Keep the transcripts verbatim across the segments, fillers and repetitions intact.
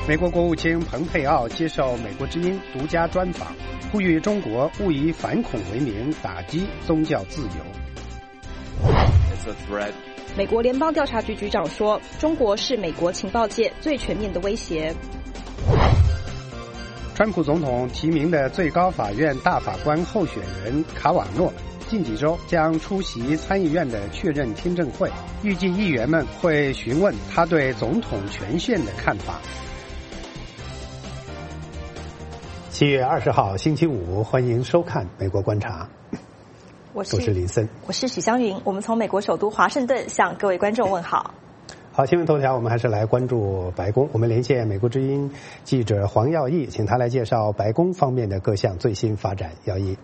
美国国务卿蓬佩奥接受美国之音独家专访，呼吁中国勿以反恐为名打击宗教自由。 美国联邦调查局局长说，中国是美国情报界最全面的威胁。 川普总统提名的最高法院大法官候选人卡瓦诺近几周将出席参议院的确认听证会，预计议员们会询问他对总统权限的看法。七月二十号星期五，欢迎收看《美国观察》， 我是我是林森， 我是许湘云。我们从美国首都华盛顿向各位观众问好。 好，新闻头条，我们还是来关注白宫。我们连线美国之音记者黄耀义，请他来介绍白宫方面的各项最新发展。耀义。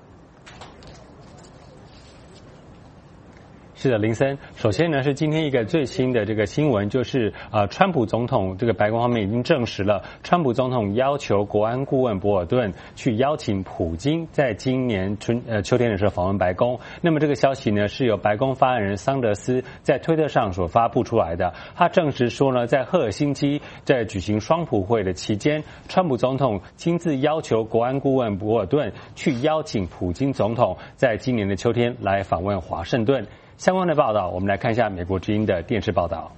是的，林森。首先呢，是今天一个最新的这个新闻，就是呃，川普总统这个白宫方面已经证实了，川普总统要求国安顾问博尔顿去邀请普京在今年春呃秋天的时候访问白宫。那么这个消息呢，是由白宫发言人桑德斯在推特上所发布出来的。他证实说呢，在赫尔辛基在举行双普会的期间，川普总统亲自要求国安顾问博尔顿去邀请普京总统在今年的秋天来访问华盛顿。相关的报道，我们来看一下美国之音的电视报道。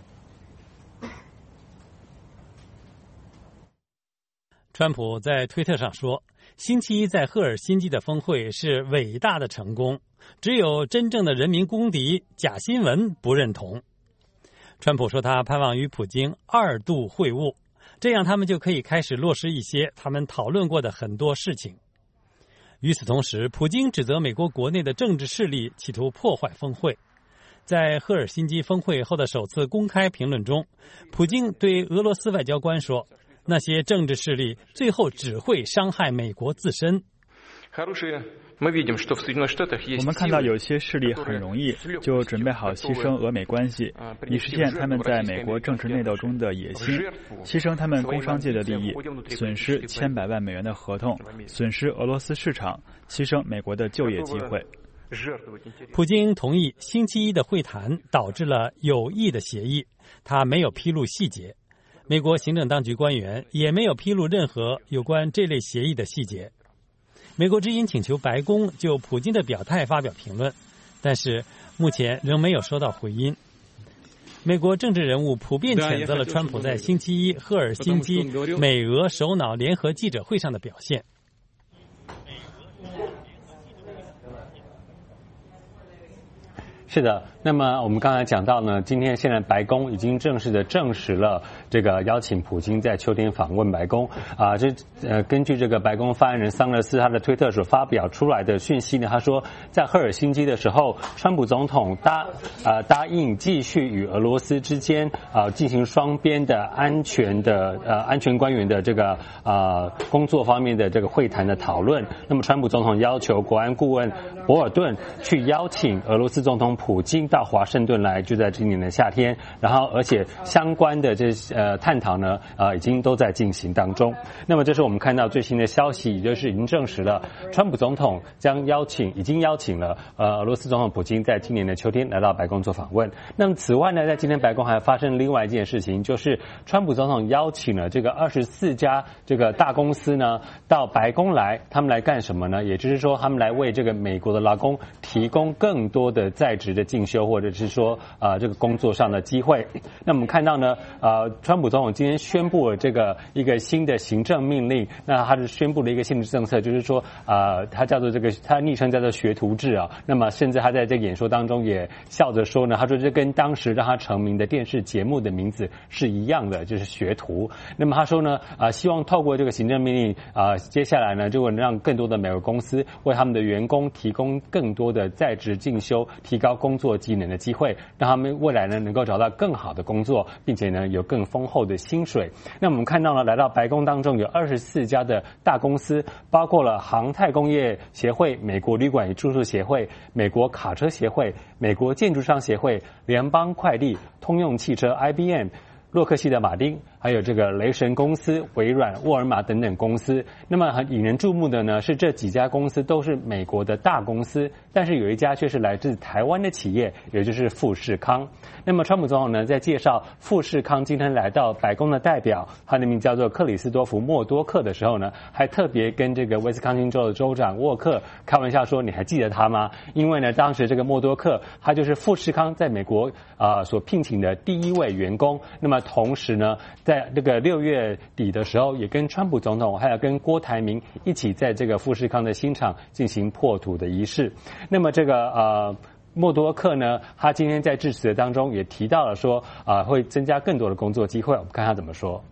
川普在推特上说，星期一在赫尔辛基的峰会是伟大的成功，只有真正的人民公敌假新闻不认同。川普说他盼望与普京二度会晤，这样他们就可以开始落实一些他们讨论过的很多事情。与此同时，普京指责美国国内的政治势力企图破坏峰会。在赫尔辛基峰会后的首次公开评论中，普京对俄罗斯外交官说，那些政治势力最后只会伤害美国自身。 我们看到有些势力很容易就准备好牺牲俄美关系，以实现他们在美国政治内斗中的野心，牺牲他们工商界的利益，损失千百万美元的合同，损失俄罗斯市场，牺牲美国的就业机会。 普京同意星期一的会谈导致了有益的协议，他没有披露细节。美国行政当局官员也没有披露任何有关这类协议的细节。美国之音请求白宫就普京的表态发表评论，但是目前仍没有收到回音。美国政治人物普遍谴责了川普在星期一赫尔辛基美俄首脑联合记者会上的表现。 是的，那么我们刚才讲到呢，今天现在白宫已经正式的证实了这个邀请普京在秋天访问白宫啊。这呃，根据这个白宫发言人桑德斯他的推特所发表出来的讯息呢，他说在赫尔辛基的时候，川普总统答呃答应继续与俄罗斯之间啊、呃、进行双边的安全的呃安全官员的这个呃工作方面的这个会谈的讨论。那么川普总统要求国安顾问博尔顿去邀请俄罗斯总统普京到华盛顿来，就在今年的夏天，然后而且相关的这呃探讨呢，呃已经都在进行当中。那么这是我们看到最新的消息，也就是已经证实了，川普总统将邀请，已经邀请了呃俄罗斯总统普京在今年的秋天来到白宫做访问。那么此外呢，在今天白宫还发生另外一件事情，就是川普总统邀请了这个二十四家这个大公司呢到白宫来，他们来干什么呢？也就是说，他们来为这个美国的劳工提供更多的在职的进修，或者是说呃这个工作上的机会。那我们看到呢，呃，川普总统今天宣布了这个一个新的行政命令，那他是宣布了一个新的政策，就是说呃，他叫做这个他昵称叫做学徒制啊。那么甚至他在这个演说当中也笑着说呢，他说这跟当时让他成名的电视节目的名字是一样的，就是学徒。那么他说呢，啊、呃，希望透过这个行政命令啊、呃，接下来呢，就会让更多的美国公司为他们的员工提供更多的在职进修，提高工作技能的机会，让他们未来呢能够找到更好的工作，并且呢有更丰厚的薪水。那我们看到了来到白宫当中有二十四家的大公司，包括了航太工业协会、美国旅馆与住宿协会、美国卡车协会、美国建筑商协会、联邦快递、通用汽车、I B M、洛克希德马丁， 还有这个雷神公司、微软、沃尔玛等等公司。那么很引人注目的呢，是这几家公司都是美国的大公司，但是有一家却是来自台湾的企业，也就是富士康。那么川普总统呢，在介绍富士康今天来到白宫的代表，他的名字叫做克里斯多福·默多克的时候呢，还特别跟这个威斯康星州的州长沃克开玩笑说：“你还记得他吗？”因为呢，当时这个默多克他就是富士康在美国啊、呃、所聘请的第一位员工。那么同时呢，在这个六月底的时候，也跟川普总统还有跟郭台铭一起在这个富士康的新厂进行破土的仪式。那么这个呃。默多克呢，他今天在致辞当中也提到了说，啊、呃，会增加更多的工作机会。我们看他怎么说。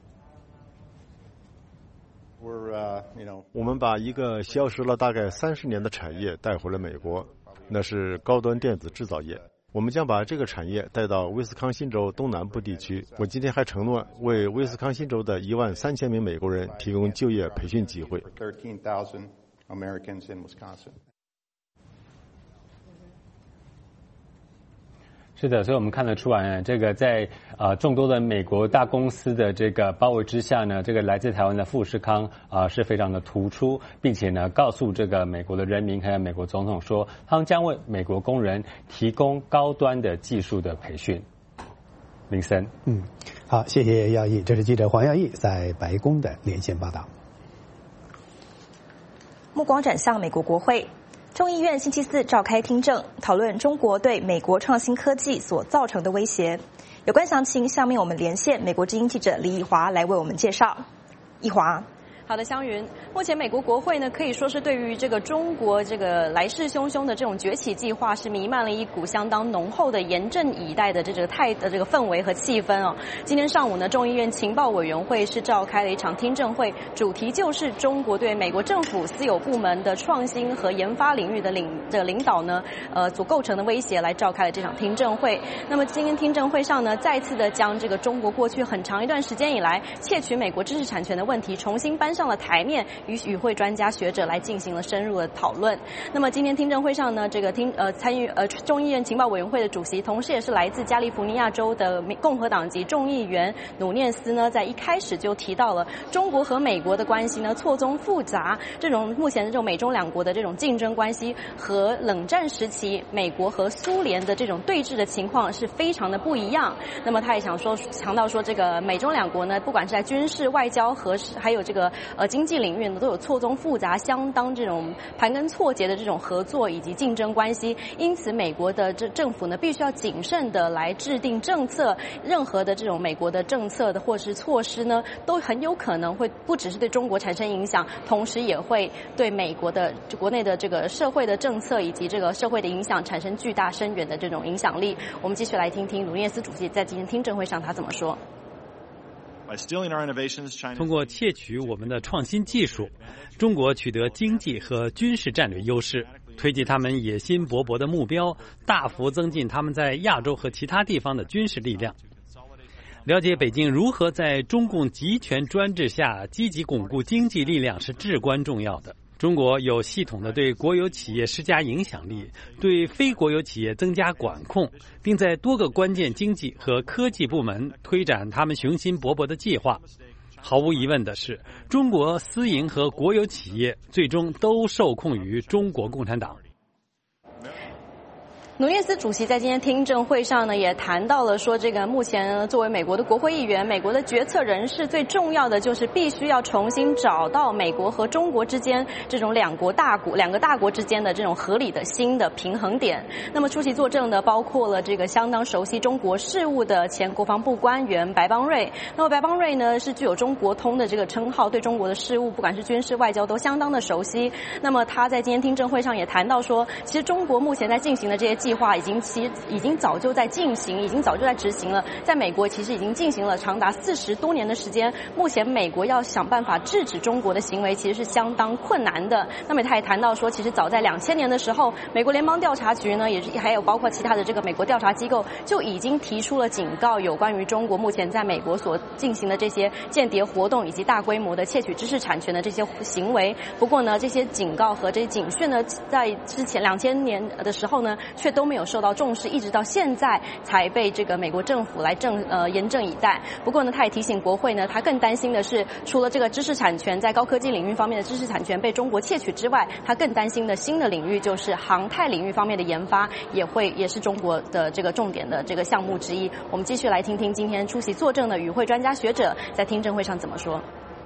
我们把一个消失了大概三十年的产业带回了美国，那是高端电子制造业。我们将把这个产业带到威斯康辛州东南部地区。我今天还承诺为威斯康辛州的一万三千名美国人提供就业培训机会。 是的，所以我们看得出来，这个在呃众多的美国大公司的这个包围之下呢，这个来自台湾的富士康啊、呃、是非常的突出，并且呢告诉这个美国的人民还有美国总统说，他们将为美国工人提供高端的技术的培训。林森， 嗯，好，谢谢耀义，这是记者黄耀义在白宫的连线报道。 目光转向美国国会。众议院星期四召开听证，讨论中国对美国创新科技所造成的威胁。有关详情，下面我们连线美国之音记者李以华来为我们介绍。以华。好的，湘云，目前美国国会呢可以说是对于这个中国这个来势汹汹的这种崛起计划是弥漫了一股相当浓厚的严阵以待的这个态的这个氛围和气氛哦。今天上午呢，众议院情报委员会是召开了一场听证会，主题就是中国对美国政府私有部门的创新和研发领域的领的领导呢，呃所构成的威胁来召开了这场听证会。那么今天听证会上呢，再次的将这个中国过去很长一段时间以来窃取美国知识产权的问题重新搬上了台面，与与会专家学者来进行了深入的讨论。那么今天听证会上呢，这个听呃参与呃众议院情报委员会的主席，同时也是来自加利福尼亚州的共和党籍众议员努涅斯呢，在一开始就提到了中国和美国的关系呢错综复杂，这种目前这种美中两国的这种竞争关系和冷战时期美国和苏联的这种对峙的情况是非常的不一样。那么他也想说强调说，这个美中两国呢，不管是在军事、外交和还有这个呃经济领域呢，都有错综复杂、相当这种盘根错节的这种合作以及竞争关系。因此，美国的这政府呢，必须要谨慎的来制定政策。任何的这种美国的政策的或是措施呢，都很有可能会不只是对中国产生影响，同时也会对美国的国内的这个社会的政策以及这个社会的影响产生巨大深远的这种影响力。我们继续来听听努涅斯主席在今天听证会上他怎么说。 通过窃取我们的创新技术，中国取得经济和军事战略优势，推进他们野心勃勃的目标，大幅增进他们在亚洲和其他地方的军事力量。了解北京如何在中共集权专制下积极巩固经济力量是至关重要的。中国有系统的对国有企业施加影响力，对非国有企业增加管控，并在多个关键经济和科技部门推展他们雄心勃勃的计划。毫无疑问的是，中国私营和国有企业最终都受控于中国共产党。 努涅斯主席在今天听证会上呢，也谈到了说，这个目前作为美国的国会议员、美国的决策人士，最重要的就是必须要重新找到美国和中国之间这种两国大国、两个大国之间的这种合理的新的平衡点。那么出席作证的包括了这个相当熟悉中国事务的前国防部官员白邦瑞。那么白邦瑞呢，是具有中国通的这个称号，对中国的事务，不管是军事、外交都相当的熟悉。那么他在今天听证会上也谈到说，其实中国目前在进行的这些计划已经其已经早就在进行，已经早就在执行了。在美国其实已经进行了长达四十多年的时间。目前美国要想办法制止中国的行为，其实是相当困难的。那么他也谈到说，其实早在两千年的时候，美国联邦调查局呢，也是还有包括其他的这个美国调查机构，就已经提出了警告，有关于中国目前在美国所进行的这些间谍活动以及大规模的窃取知识产权的这些行为。不过呢，这些警告和这些警讯呢，在之前两千年的时候呢，却都没有受到重视，一直到现在才被这个美国政府来正呃严阵以待。不过呢，他也提醒国会呢，他更担心的是，除了这个知识产权在高科技领域方面的知识产权被中国窃取之外，他更担心的新的领域就是航太领域方面的研发，也会也是中国的这个重点的这个项目之一。我们继续来听听今天出席作证的与会专家学者在听证会上怎么说。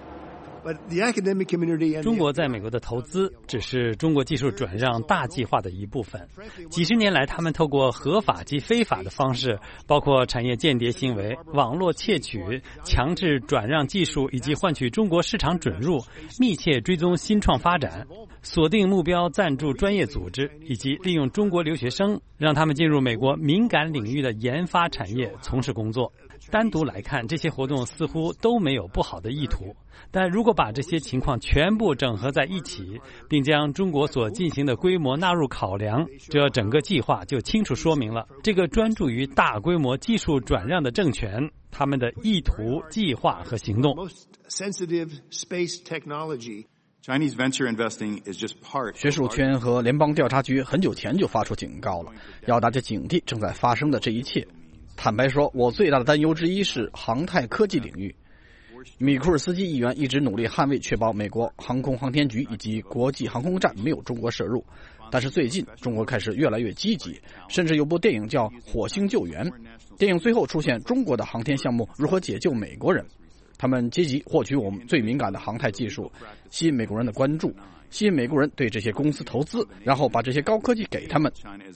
中国在美国的投资只是中国技术转让大计划的一部分。几十年来，他们透过合法及非法的方式，包括产业间谍行为、网络窃取、强制转让技术以及换取中国市场准入，密切追踪新创发展，锁定目标赞助专业组织，以及利用中国留学生，让他们进入美国敏感领域的研发产业从事工作。单独来看，这些活动似乎都没有不好的意图，但如果把这些情况全部整合在一起，并将中国所进行的规模纳入考量，这整个计划就清楚说明了这个专注于大规模技术转让的政权他们的意图、计划和行动。 学术圈和联邦调查局很久前就发出警告了，要大家警惕正在发生的这一切。坦白说，我最大的担忧之一是航太科技领域。米库尔斯基议员一直努力捍卫确保美国航空航天局以及国际航空站没有中国涉入，但是最近中国开始越来越积极，甚至有部电影叫《火星救援》，电影最后出现中国的航天项目如何解救美国人，他们积极获取我们最敏感的航太技术，吸引美国人的关注，吸引美国人对这些公司投资，然后把这些高科技给他们。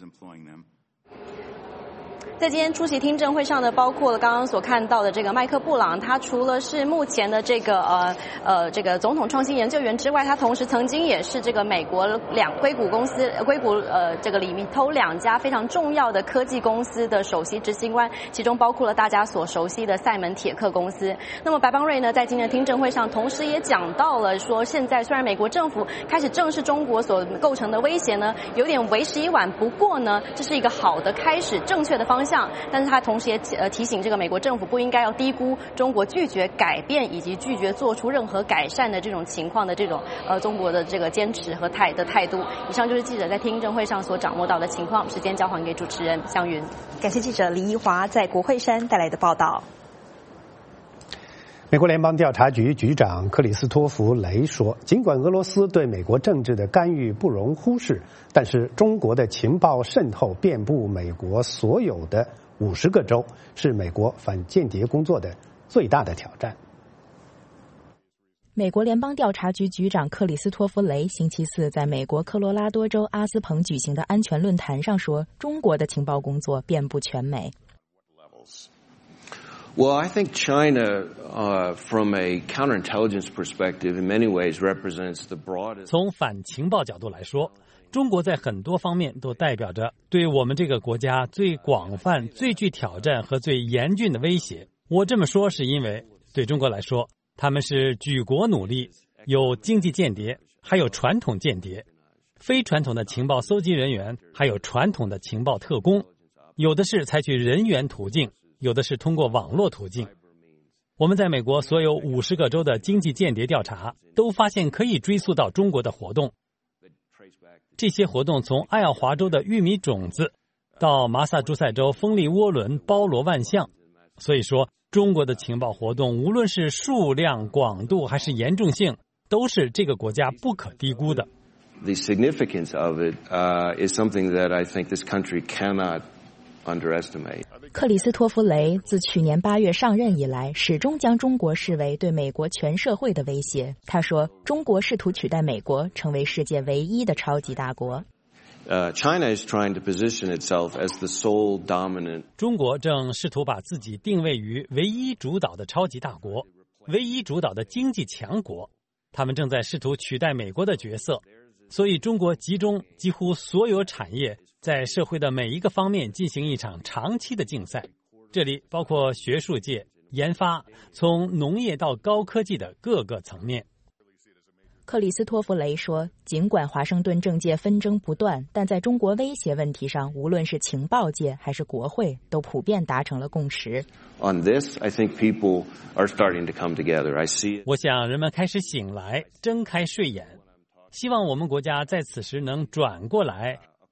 在今天出席听证会上的，包括了刚刚所看到的这个麦克布朗，他除了是目前的这个呃呃这个总统创新研究员之外，他同时曾经也是这个美国两硅谷公司硅谷呃这个里面头两家非常重要的科技公司的首席执行官，其中包括了大家所熟悉的赛门铁克公司。那么白邦瑞呢，在今天的听证会上，同时也讲到了说，现在虽然美国政府开始正视中国所构成的威胁呢，有点为时已晚，不过呢，这是一个好的开始，正确的方向。但是他同时也呃提醒这个美国政府不应该要低估中国拒绝改变以及拒绝做出任何改善的这种情况的这种呃中国的这个坚持和态的态度。以上就是记者在听证会上所掌握到的情况。时间交还给主持人湘云。 感谢记者李怡华在国会山带来的报道。 美国联邦调查局局长克里斯托弗·雷说，尽管俄罗斯对美国政治的干预不容忽视，但是中国的情报渗透遍布美国所有的五十个州，是美国反间谍工作的最大的挑战。 美国联邦调查局局长克里斯托弗·雷星期四在美国科罗拉多州阿斯彭举行的安全论坛上说，中国的情报工作遍布全美。 Well, I think China, uh, from a counterintelligence perspective, in many ways represents the broadest. 从反情报角度来说，中国在很多方面都代表着对我们这个国家最广泛、最具挑战和最严峻的威胁。我这么说是因为，对中国来说，他们是举国努力，有经济间谍，还有传统间谍，非传统的情报搜集人员，还有传统的情报特工，有的是采取人员途径。有的是通过网络途径。我们在美国所有五十个州的经济间谍调查都发现可以追溯到中国的活动。这些活动从爱奥华州的玉米种子到麻萨诸塞州风力涡轮包罗万象。所以说，中国的情报活动无论是数量、广度还是严重性，都是这个国家不可低估的。 The significance of it, uh, is something that I think this country cannot underestimate. 克里斯托弗·雷自去年八月上任以来，始终将中国视为对美国全社会的威胁。他说，中国试图取代美国，成为世界唯一的超级大国。 Uh, China is trying to position itself as the sole dominant. 中国正试图把自己定位于唯一主导的超级大国，唯一主导的经济强国。他们正在试图取代美国的角色，所以中国集中几乎所有产业，在社会的每一个方面进行一场长期的竞赛，这里包括学术界、研发，从农业到高科技的各个层面。 克里斯托弗·雷说，尽管华盛顿政界纷争不断，但在中国威胁问题上，无论是情报界还是国会，都普遍达成了共识。 On this, I think people are starting to come together. I see it. 我想人们开始醒来，睁开睡眼，希望我们国家在此时能转过来，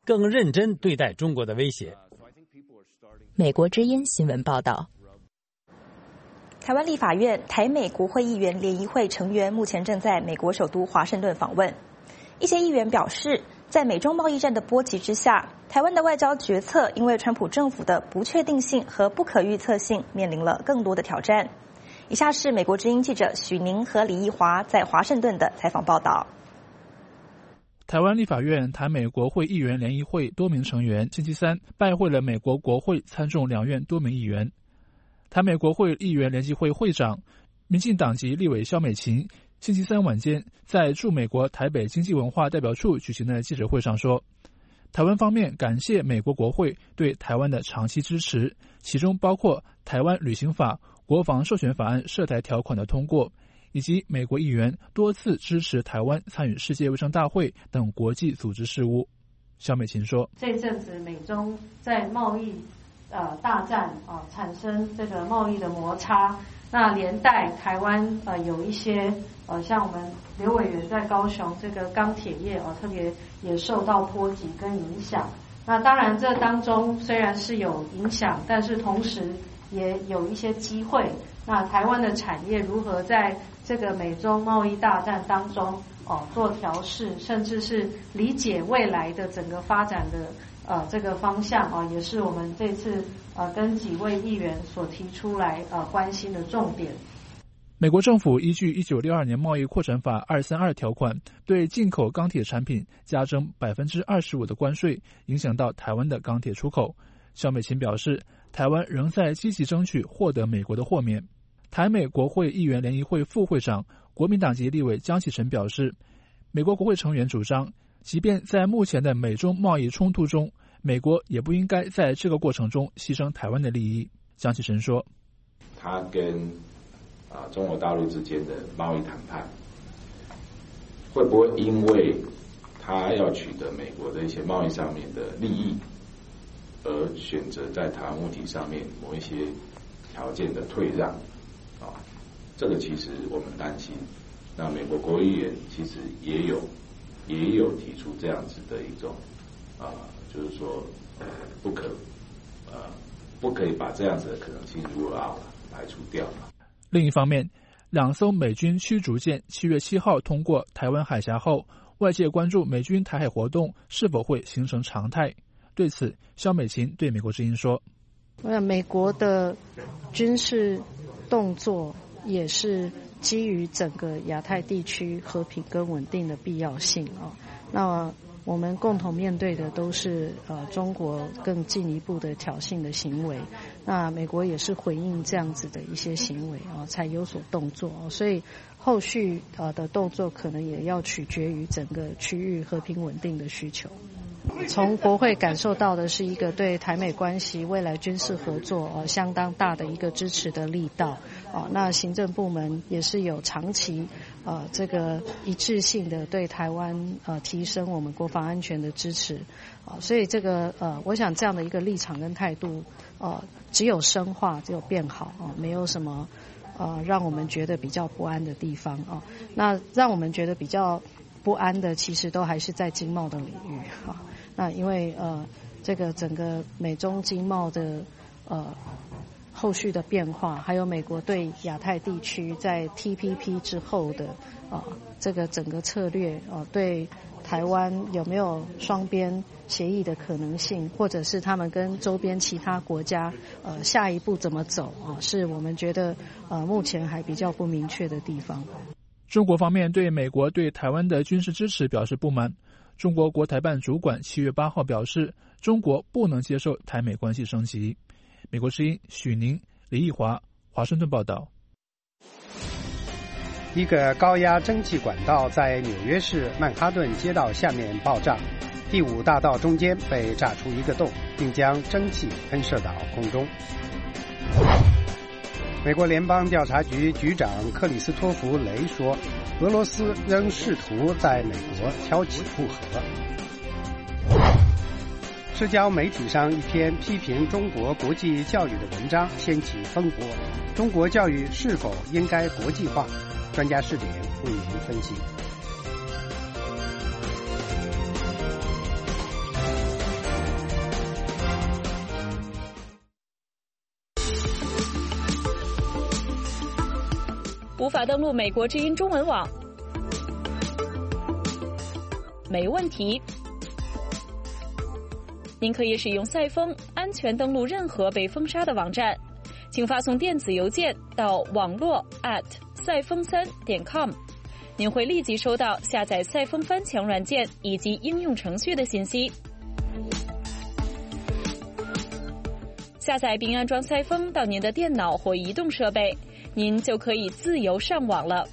更认真对待中国的威胁。 美国之音新闻报道。 台湾立法院台美国会议员联谊会成员目前正在美国首都华盛顿访问。一些议员表示，在美中贸易战的波及之下，台湾的外交决策因为川普政府的不确定性和不可预测性，面临了更多的挑战。以下是美国之音记者许宁和李义华在华盛顿的采访报道。 台湾立法院台美国会议员联谊会多名成员星期三拜会了美国国会参众两院多名议员。台美国会议员联席会会长、民进党籍立委萧美琴星期三晚间在驻美国台北经济文化代表处举行的记者会上说，台湾方面感谢美国国会对台湾的长期支持，其中包括台湾旅行法、国防授权法案涉台条款的通过，以及美国议员多次支持台湾参与世界卫生大会等国际组织事务。萧美琴说， 这阵子美中在贸易呃大战啊、呃，产生这个贸易的摩擦，那连带台湾呃有一些呃像我们刘委员在高雄这个钢铁业啊、呃，特别也受到波及跟影响。那当然这当中虽然是有影响，但是同时也有一些机会。那台湾的产业如何在这个美中贸易大战当中哦、呃、做调试，甚至是理解未来的整个发展的呃这个方向啊、呃，也是我们这次呃跟几位议员所提出来呃关心的重点。 美国政府依据一九六二年贸易扩展法二三二条款，对进口钢铁产品加征百分之二十五的关税，影响到台湾的钢铁出口。萧美琴表示，台湾仍在积极争取获得美国的豁免。台美国会议员联谊会副会长、国民党籍立委江启臣表示，美国国会成员主张，即便在目前的美中贸易冲突中，美国也不应该在这个过程中牺牲台湾的利益。江启臣说， 他跟啊中国大陆之间的贸易谈判，会不会因为他要取得美国的一些贸易上面的利益，而选择在台湾问题上面某一些条件的退让？啊，这个其实我们担心。那美国国会议员其实也有也有提出这样子的一种啊，就是说呃不可呃不可以把这样子的可能性rule out排除掉。 另一方面，两艘美军驱逐舰七月七号通过台湾海峡后，外界关注美军台海活动是否会形成常态。对此，萧美琴对美国之音说：“ 美国的军事动作也是基于整个亚太地区和平跟稳定的必要性啊。那我们共同面对的都是呃中国更进一步的挑衅的行为。那美国也是回应这样子的一些行为啊，才有所动作。所以后续呃的动作可能也要取决于整个区域和平稳定的需求。从国会感受到的是一个对台美关系未来军事合作呃相当大的一个支持的力道啊。那行政部门也是有长期呃这个一致性的对台湾呃提升我们国防安全的支持啊。所以这个呃我想这样的一个立场跟态度呃只有深化，只有变好啊，没有什么呃让我们觉得比较不安的地方啊。那让我们觉得比较不安的其实都还是在经贸的领域啊。那因为呃这个整个美中经贸的呃后续的变化，还有美国对亚太地区在 T P P 之后的啊、呃、这个整个策略啊、呃，对台湾有没有双边协议的可能性，或者是他们跟周边其他国家呃下一步怎么走啊、呃，是我们觉得呃目前还比较不明确的地方。 中国方面对美国对台湾的军事支持表示不满。中国国台办主管七月八号表示，中国不能接受台美关系升级。美国之音许宁、李义华，华盛顿报道。 一个高压蒸汽管道在纽约市曼哈顿街道下面爆炸，第五大道中间被炸出一个洞，并将蒸汽喷射到空中。美国联邦调查局局长克里斯托弗·雷说，俄罗斯仍试图在美国挑起不和。社交媒体上一篇批评中国国际教育的文章掀起风波，中国教育是否应该国际化？专家视点为您分析。 无法登录美国之音中文网？没问题，您可以使用赛风安全登录任何被封杀的网站，请发送电子邮件到网络 at 赛风三点 com， 您会立即收到下载赛风翻墙软件以及应用程序的信息。下载并安装赛风到您的电脑或移动设备，您就可以自由上网了。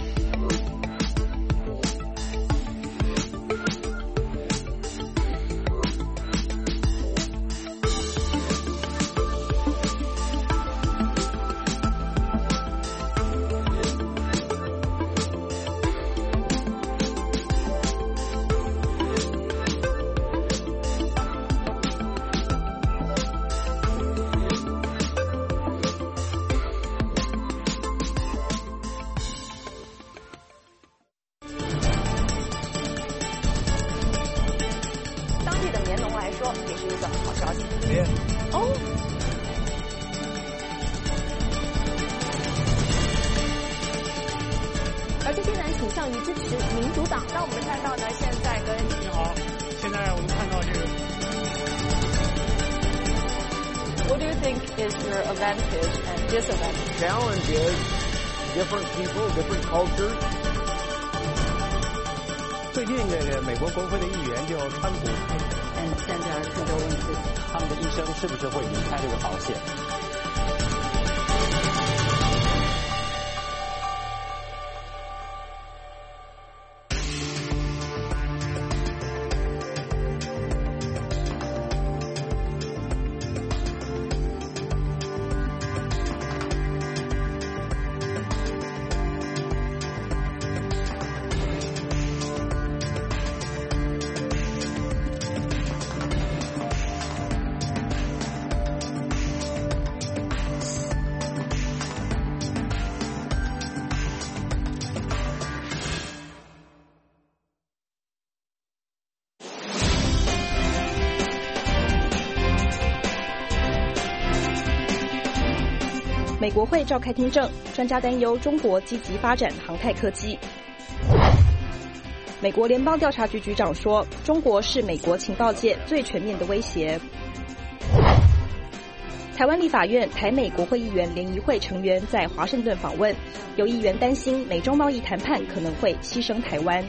而这些人倾向于支持民主党。那我们看到呢，现在跟你好，现在我们看到这个。 What do you think is your advantage and disadvantage? Challenge is different people, different cultures. 最近这个美国国会的议员就川普， 嗯，现在是这个问题， 他们的医生是不是会离开这个保险？ 美国会召开听证，专家担忧中国积极发展航太科技。美国联邦调查局局长说，中国是美国情报界最全面的威胁。台湾立法院台美国会议员联谊会成员在华盛顿访问，有议员担心美中贸易谈判可能会牺牲台湾。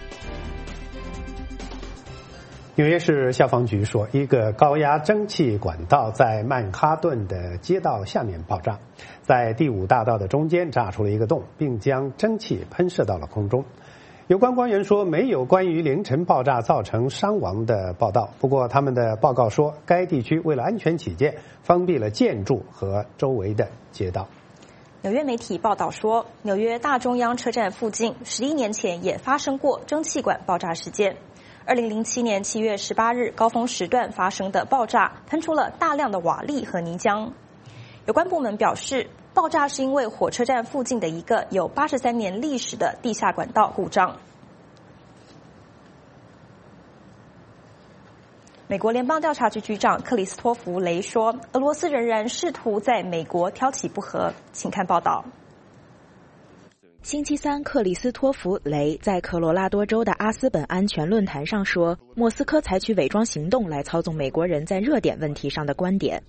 纽约市消防局说，一个高压蒸汽管道在曼哈顿的街道下面爆炸，在第五大道的中间炸出了一个洞，并将蒸汽喷射到了空中。有关官员说，没有关于凌晨爆炸造成伤亡的报道，不过他们的报告说，该地区为了安全起见，封闭了建筑和周围的街道。 纽约媒体报道说，纽约大中央车站附近十一年前也发生过蒸汽管爆炸事件。二零零七年七月十八日高峰时段发生的爆炸，喷出了大量的瓦砾和泥浆。有关部门表示，爆炸是因为火车站附近的一个有八十三年历史的地下管道故障。美国联邦调查局局长克里斯托弗·雷说，俄罗斯仍然试图在美国挑起不和。请看报道。 星期三，克里斯托弗·雷在科罗拉多州的阿斯本安全论坛上说，莫斯科采取伪装行动来操纵美国人在热点问题上的观点。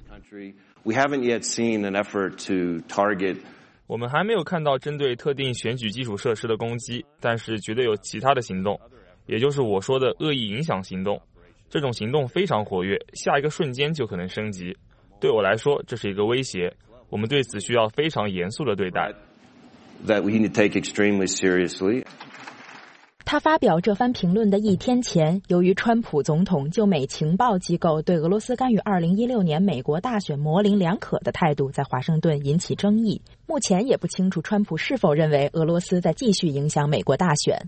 我们还没有看到针对特定选举基础设施的攻击，但是绝对有其他的行动，也就是我说的恶意影响行动。这种行动非常活跃，下一个瞬间就可能升级。对我来说，这是一个威胁，我们对此需要非常严肃的对待。 That we need to take extremely seriously. 他发表这番评论的一天前，由于川普总统就美情报机构对俄罗斯干预二零一六年美国大选模棱两可的态度在华盛顿引起争议。目前也不清楚川普是否认为俄罗斯在继续影响美国大选。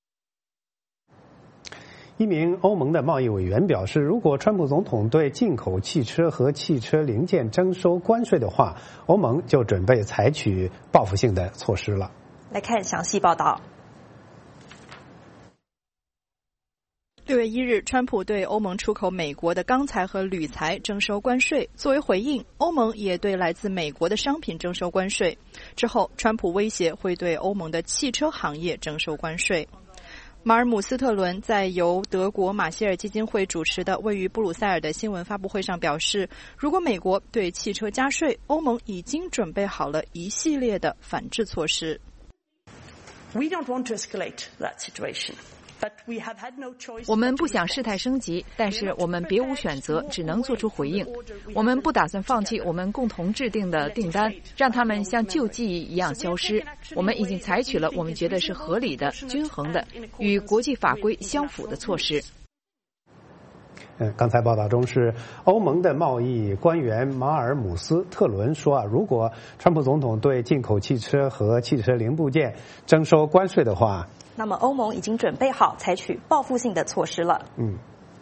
一名欧盟的贸易委员表示，如果川普总统对进口汽车和汽车零件征收关税的话，欧盟就准备采取报复性的措施了。 来看详细报道。 六月一日，川普对欧盟出口美国的钢材和铝材征收关税。作为回应，欧盟也对来自美国的商品征收关税。之后，川普威胁会对欧盟的汽车行业征收关税。马尔姆斯特伦在由德国马歇尔基金会主持的位于布鲁塞尔的新闻发布会上表示，如果美国对汽车加税，欧盟已经准备好了一系列的反制措施。 We don't want to escalate that situation. 我们不想事态升级，但是我们别无选择，只能做出回应。我们不打算放弃我们共同制定的订单，让他们像旧记忆一样消失。我们已经采取了我们觉得是合理的、均衡的、与国际法规相符的措施。 嗯，刚才报道中是欧盟的贸易官员马尔姆斯特伦说啊，如果川普总统对进口汽车和汽车零部件征收关税的话， 那么欧盟已经准备好采取报复性的措施了。 嗯，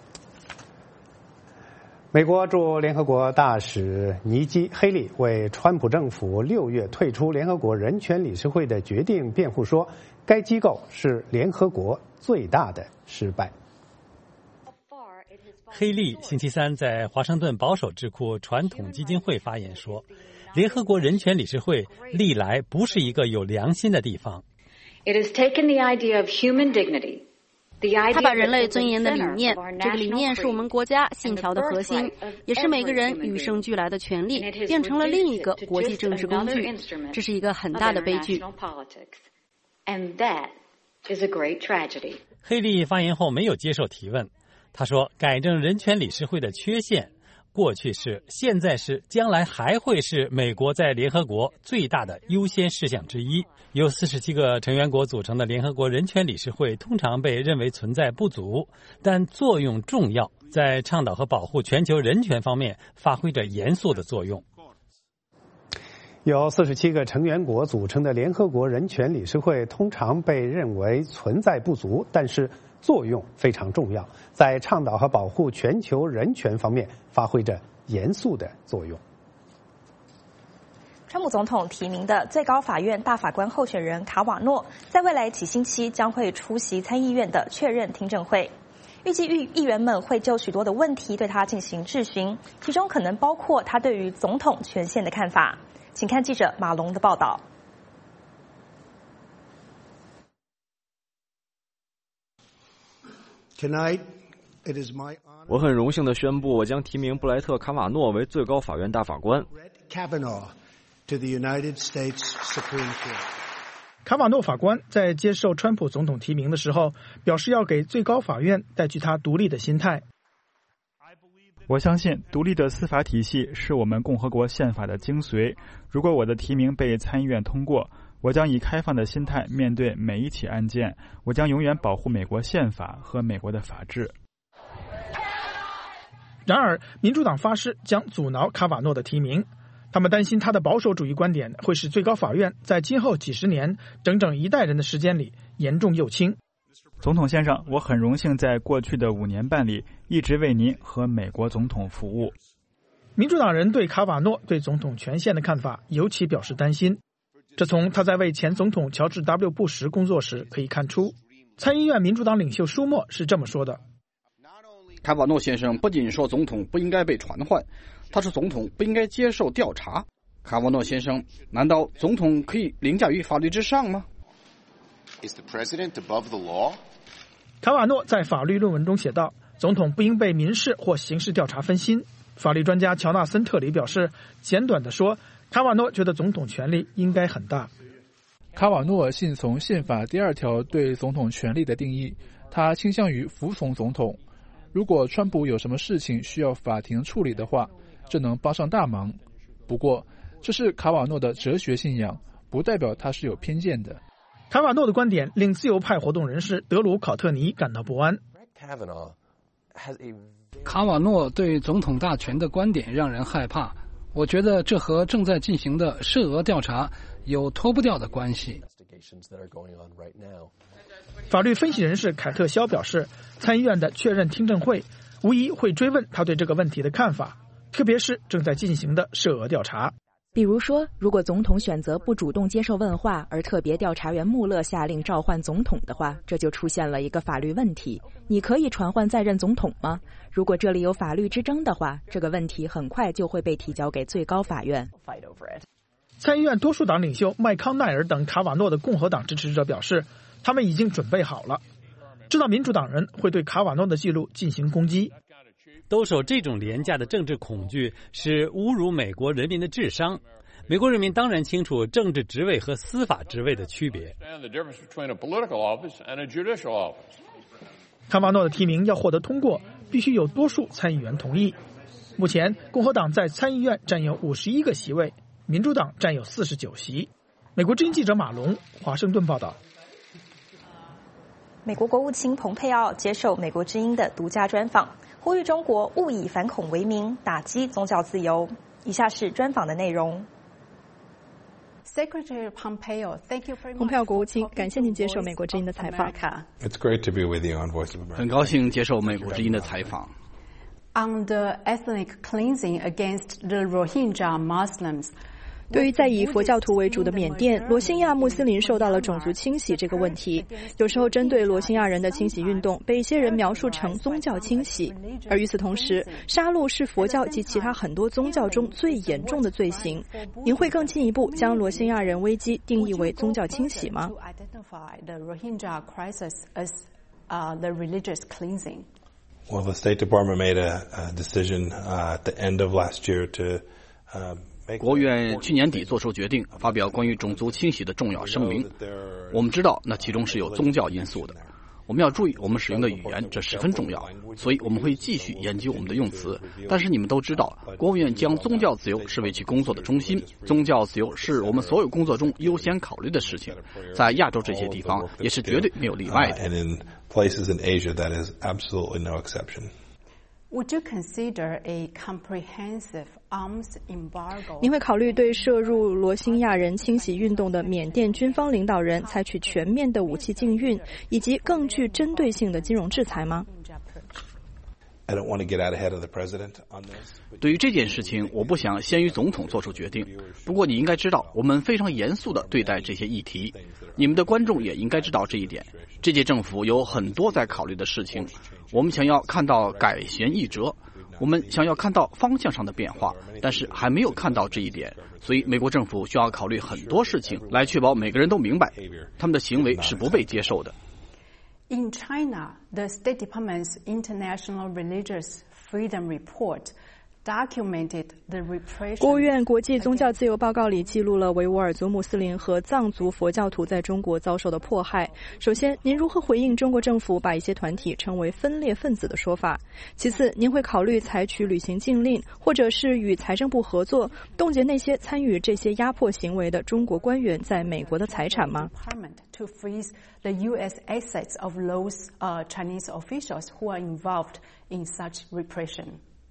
美国驻联合国大使尼基·黑利为川普政府六月退出联合国人权理事会的决定辩护说，该机构是联合国最大的失败。 黑利星期三在华盛顿保守智库传统基金会发言说，联合国人权理事会历来不是一个有良心的地方。 It has taken the idea of human dignity, the idea 他把人类尊严的理念，这个理念是我们国家信条的核心，也是每个人与生俱来的权利，变成了另一个国际政治工具。这是一个很大的悲剧。 And that is a great tragedy. 黑利发言后没有接受提问，他说，改正人权理事会的缺陷，过去是、现在是、将来还会是美国在联合国最大的优先事项之一。由四十七个成员国组成的联合国人权理事会通常被认为存在不足，但作用重要，在倡导和保护全球人权方面发挥着严肃的作用。 由四十七个成员国组成的联合国人权理事会通常被认为存在不足，但是作用非常重要，在倡导和保护全球人权方面发挥着严肃的作用。 川普总统提名的最高法院大法官候选人卡瓦诺，在未来几星期将会出席参议院的确认听证会。预计议员们会就许多的问题对他进行质询，其中可能包括他对于总统权限的看法。请看记者马龙的报道。 我很荣幸地宣布，我将提名布莱特·卡瓦诺为最高法院大法官。 卡瓦诺法官在接受川普总统提名的时候，表示要给最高法院带去他独立的心态。 我相信独立的司法体系是我们共和国宪法的精髓。如果我的提名被参议院通过，我将以开放的心态面对每一起案件。我将永远保护美国宪法和美国的法治。然而，民主党发誓将阻挠卡瓦诺的提名。他们担心他的保守主义观点会使最高法院在今后几十年、整整一代人的时间里严重右倾。总统先生，我很荣幸在过去的五年半里一直为您和美国总统服务。民主党人对卡瓦诺对总统权限的看法尤其表示担心，这从他在为前总统乔治 W 布什工作时可以看出。参议院民主党领袖舒默是这么说的： 卡瓦诺先生不仅说总统不应该被传唤，他说总统不应该接受调查。卡瓦诺先生，难道总统可以凌驾于法律之上吗？ Is the president above the law? 卡瓦诺在法律论文中写道，总统不应被民事或刑事调查分心。法律专家乔纳森特里表示，简短地说，卡瓦诺觉得总统权力应该很大。 卡瓦诺信从宪法第二条对总统权力的定义，他倾向于服从总统。如果川普有什么事情需要法庭处理的话，这能帮上大忙。不过，这是卡瓦诺的哲学信仰，不代表他是有偏见的。卡瓦诺的观点令自由派活动人士德鲁考特尼感到不安。 卡瓦诺对总统大权的观点让人害怕，我觉得这和正在进行的涉俄调查有脱不掉的关系。 法律分析人士凯特肖表示，参议院的确认听证会无疑会追问他对这个问题的看法，特别是正在进行的涉俄调查。 比如说，如果总统选择不主动接受问话，而特别调查员穆勒下令召唤总统的话，这就出现了一个法律问题：你可以传唤在任总统吗？如果这里有法律之争的话，这个问题很快就会被提交给最高法院。 参议院多数党领袖麦康奈尔等卡瓦诺的共和党支持者表示，他们已经准备好了，知道民主党人会对卡瓦诺的记录进行攻击。 兜售这种廉价的政治恐惧是侮辱美国人民的智商。美国人民当然清楚政治职位和司法职位的区别。 卡瓦诺的提名要获得通过，必须有多数参议员同意。目前，共和党在参议院占有五十一个席位，民主党占有四十九席。美国之音记者马龙，华盛顿报道。 美国国务卿蓬佩奥接受美国之音的独家专访，呼吁中国勿以反恐为名打击宗教自由。以下是专访的内容。 Secretary Pompeo, thank you very much. 蓬佩奥国务卿，感谢您接受美国之音的采访。 It's great to be with you on Voice of America. 很高兴接受美国之音的采访。 On the ethnic cleansing against the Rohingya Muslims. 对于在以佛教徒为主的缅甸，罗兴亚穆斯林受到了种族清洗这个问题，有时候针对罗兴亚人的清洗运动被一些人描述成宗教清洗，而与此同时，杀戮是佛教及其他很多宗教中最严重的罪行。您会更进一步将罗兴亚人危机定义为宗教清洗吗？ Well, the State Department made a, a decision uh, at the end of last year to uh, 国务院去年底做出决定，发表关于种族清洗的重要声明。我们知道那其中是有宗教因素的，我们要注意我们使用的语言，这十分重要。所以我们会继续研究我们的用词。但是你们都知道，国务院将宗教自由视为其工作的中心，宗教自由是我们所有工作中优先考虑的事情。在亚洲这些地方也是绝对没有例外的。 And in places in Asia, that is absolutely no exception. Would you consider a comprehensive arms embargo? 您会考虑对涉入罗兴亚人清洗运动的缅甸军方领导人采取全面的武器禁运，以及更具针对性的金融制裁吗？ I don't want to get out ahead of the president on this. 对于这件事情，我不想先于总统做出决定。不过你应该知道，我们非常严肃地对待这些议题。你们的观众也应该知道这一点。这届政府有很多在考虑的事情。我们想要看到改弦易辙，我们想要看到方向上的变化，但是还没有看到这一点。所以美国政府需要考虑很多事情，来确保每个人都明白，他们的行为是不被接受的。 In China, the State Department's International Religious Freedom Report documented the repression. 国务院国际宗教自由报告里记录了维吾尔族穆斯林和藏族佛教徒在中国遭受的迫害。首先，您如何回应中国政府把一些团体称为分裂分子的说法？其次，您会考虑采取旅行禁令，或者是与财政部合作，冻结那些参与这些压迫行为的中国官员在美国的财产吗？ To freeze the U S assets of those uh, Chinese officials who are involved in such repression.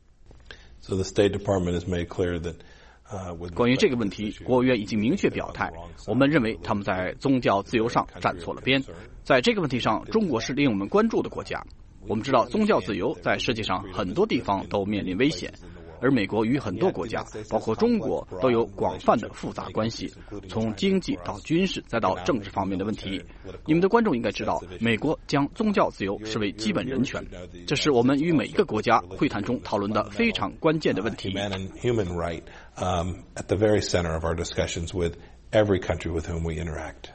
So the State Department has made clear that. 关于这个问题，国务院已经明确表态，我们认为他们在宗教自由上站错了边。在这个问题上，中国是令我们关注的国家。我们知道宗教自由在世界上很多地方都面临危险，而美国与很多国家，包括中国，都有广泛的复杂关系，从经济到军事再到政治方面的问题。你们的观众应该知道，美国将宗教自由视为基本人权，这是我们与每一个国家会谈中讨论的非常关键的问题。 Human right um, at the very center of our discussions with every country with whom we interact.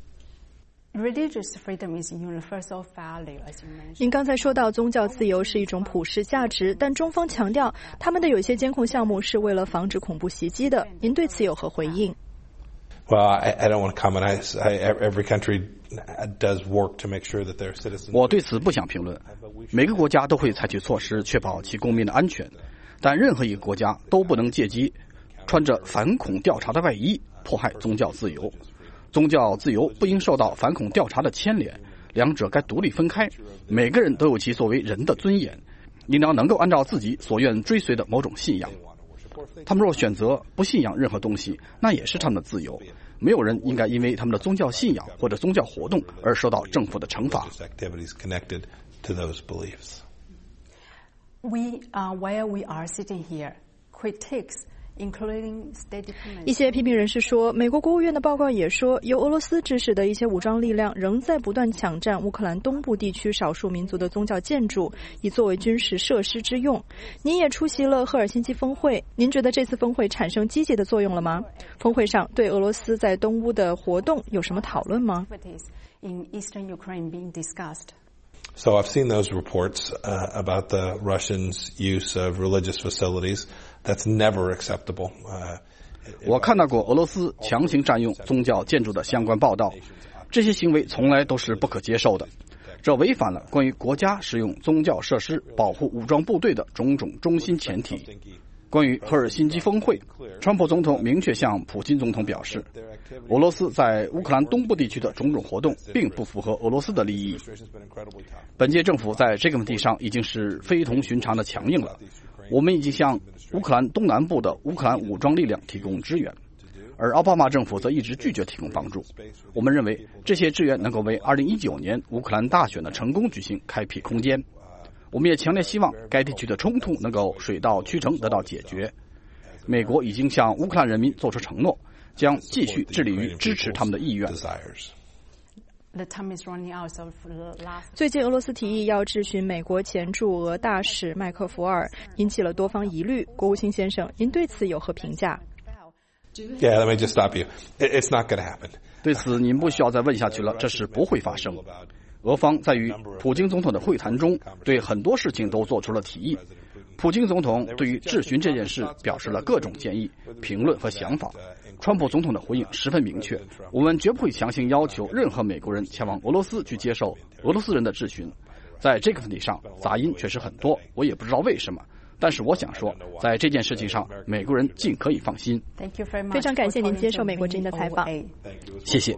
Religious freedom is a universal value, as you mentioned. 您刚才说到宗教自由是一种普世价值，但中方强调他们的有些监控项目是为了防止恐怖袭击的。您对此有何回应？ Well, I, I don't want to comment. I, I, every country does work to make sure that their citizens. 我对此不想评论。每个国家都会采取措施确保其公民的安全，但任何一个国家都不能借机穿着反恐调查的外衣迫害宗教自由。宗教自由不应受到反恐调查的牵连，两者该独立分开。每个人都有其作为人的尊严，应当能够按照自己所愿追随的某种信仰。他们若选择不信仰任何东西，那也是他们的自由。没有人应该因为他们的宗教信仰或者宗教活动而受到政府的惩罚。 We, uh, while we are sitting here, critics 一些批评人士说，美国国务院的报告也说，由俄罗斯指使的一些武装力量仍在不断抢占乌克兰东部地区少数民族的宗教建筑，以作为军事设施之用。您也出席了赫尔辛基峰会，您觉得这次峰会产生积极的作用了吗？峰会上对俄罗斯在东乌的活动有什么讨论吗？ So I've seen those reports uh, about the Russians' use of religious facilities. That's never acceptable. Uh, 我看到过俄罗斯强行占用宗教建筑的相关报道，这些行为从来都是不可接受的。这违反了关于国家使用宗教设施保护武装部队的种种中心前提。关于赫尔辛基峰会，川普总统明确向普京总统表示，俄罗斯在乌克兰东部地区的种种活动并不符合俄罗斯的利益。本届政府在这个问题上已经是非同寻常的强硬了。我们已经向乌克兰东南部的乌克兰武装力量提供支援，而奥巴马政府则一直拒绝提供帮助。我们认为这些支援能够为二零一九年乌克兰大选的成功举行开辟空间。我们也强烈希望该地区的冲突能够水到渠成得到解决。美国已经向乌克兰人民做出承诺，将继续致力于支持他们的意愿。 最近俄罗斯提议要质询美国前驻俄大使麦克福尔，引起了多方疑虑。国务卿先生，您对此有何评价？ Yeah, let me just stop you. It's not going to happen. 对此您不需要再问下去了，这是不会发生。俄方在与普京总统的会谈中，对很多事情都做出了提议。普京总统对于质询这件事表示了各种建议、评论和想法。川普总统的回应十分明确，我们绝不会强行要求任何美国人前往俄罗斯去接受俄罗斯人的质询。在这个问题上，杂音确实很多，我也不知道为什么。但是我想说，在这件事情上，美国人尽可以放心。 非常感谢您接受美国之音的采访， 谢谢。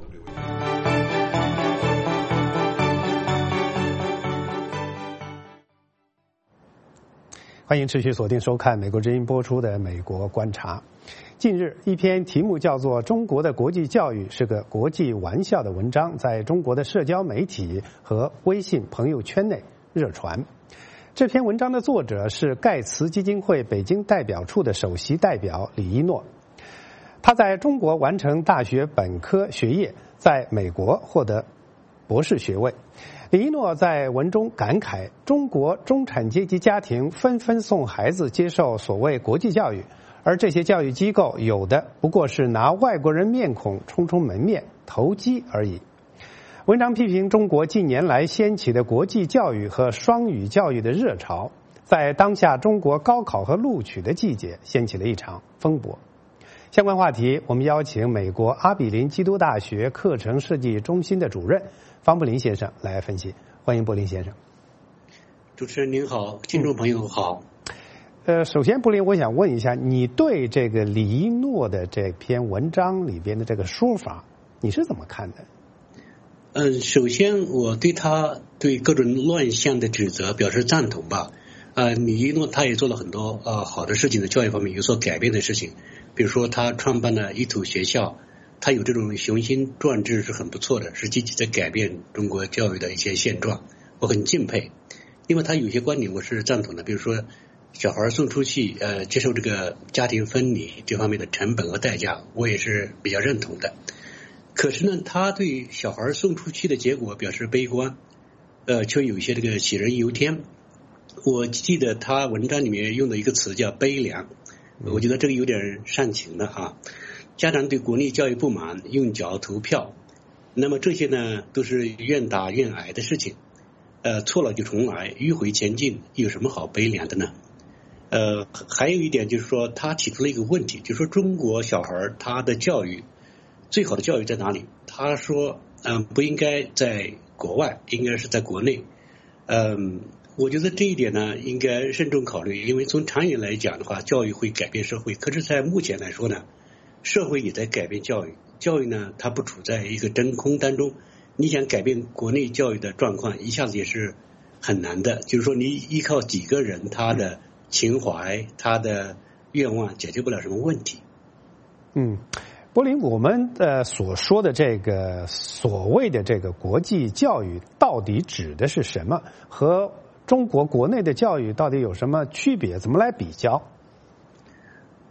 欢迎持续锁定收看美国之音播出的《美国观察》。近日，一篇题目叫做《中国的国际教育是个国际玩笑》的文章，在中国的社交媒体和微信朋友圈内热传。这篇文章的作者是盖茨基金会北京代表处的首席代表李一诺。他在中国完成大学本科学业，在美国获得博士学位。李一诺在文中感慨，中国中产阶级家庭纷纷送孩子接受所谓国际教育，而这些教育机构有的不过是拿外国人面孔充充门面、投机而已。文章批评中国近年来掀起的国际教育和双语教育的热潮，在当下中国高考和录取的季节掀起了一场风波。相关话题，我们邀请美国阿比林基督大学课程设计中心的主任方布林先生来分析。欢迎布林先生。 主持人您好，听众朋友好。 呃，首先布林，我想问一下，你对这个李一诺的这篇文章里边的这个说法，你是怎么看的？ 嗯，首先我对他对各种乱象的指责表示赞同吧。呃，李一诺他也做了很多呃好的事情，在教育方面有所改变的事情，比如说他创办了一土学校，他有这种雄心壮志是很不错的，是积极在改变中国教育的一些现状，我很敬佩。因为他有些观点我是赞同的，比如说小孩送出去呃接受这个家庭分离这方面的成本和代价，我也是比较认同的。可是呢，他对小孩送出去的结果表示悲观，呃，却有一些这个杞人忧天。我记得他文章里面用的一个词叫悲凉，我觉得这个有点煽情的哈。家长对国内教育不满，用脚投票，那么这些呢都是愿打愿挨的事情，呃，错了就重来，迂回前进，有什么好悲凉的呢？呃，还有一点就是说，他提出了一个问题，就是说中国小孩他的教育最好的教育在哪里？他说，嗯、呃，不应该在国外，应该是在国内。嗯、呃，我觉得这一点呢，应该慎重考虑，因为从长远来讲的话，教育会改变社会。可是，在目前来说呢，社会也在改变教育，教育呢，它不处在一个真空当中。你想改变国内教育的状况，一下子也是很难的。就是说，你依靠几个人他的情怀、他的愿望，解决不了什么问题。 嗯。柏林，我们呃所说的这个所谓的这个国际教育，到底指的是什么？和中国国内的教育到底有什么区别？怎么来比较？